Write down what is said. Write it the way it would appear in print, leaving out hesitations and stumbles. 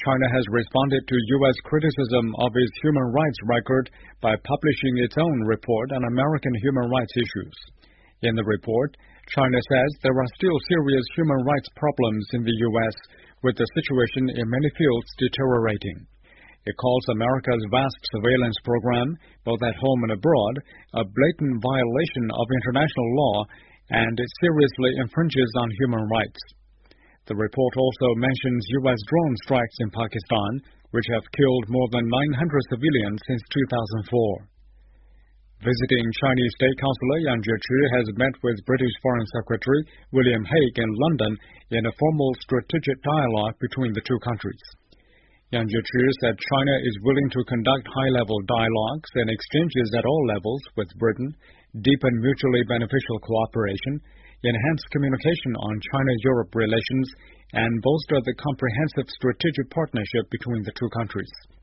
China has responded to U.S. criticism of its human rights record by publishing its own report on American human rights issues. In the report, China says there are still serious human rights problems in the U.S., with the situation in many fields deteriorating. It calls America's vast surveillance program, both at home and abroad, a blatant violation of international law, and it seriously infringes on human rights. The report also mentions U.S. drone strikes in Pakistan, which have killed more than 900 civilians since 2004. Visiting Chinese State Councillor Yang Jiechi has met with British Foreign Secretary William Hague in London in a formal strategic dialogue between the two countries. Yang Jiechi said China is willing to conduct high-level dialogues and exchanges at all levels with Britain, deepen mutually beneficial cooperation, enhance communication on China-Europe relations, and bolster the comprehensive strategic partnership between the two countries.